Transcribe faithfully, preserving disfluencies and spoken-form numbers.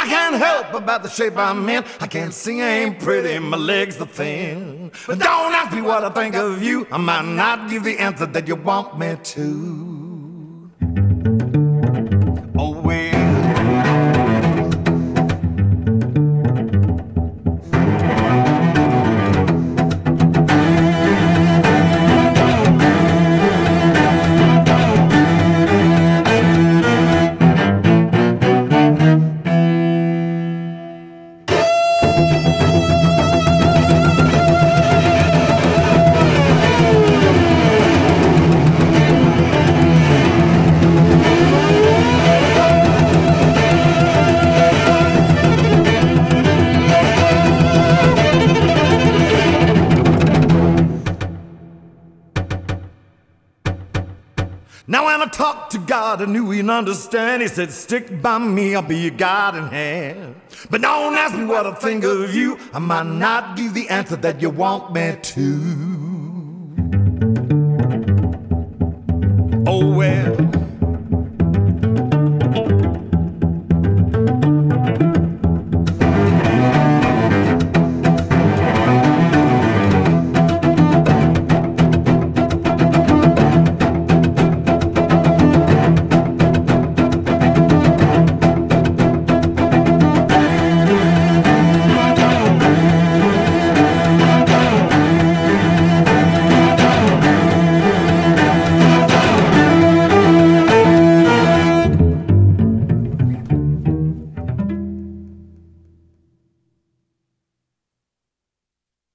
I can't help about the shape I'm in. I can't sing, I ain't pretty, my legs are thin. But don't ask me what I think of you. I might not give the answer that you want me to. Oh well. Now when I talked to God, I knew he'd understand. He said, stick by me, I'll be your guiding hand. But don't ask me what I think of you. I might not give the answer that you want me to. Oh well.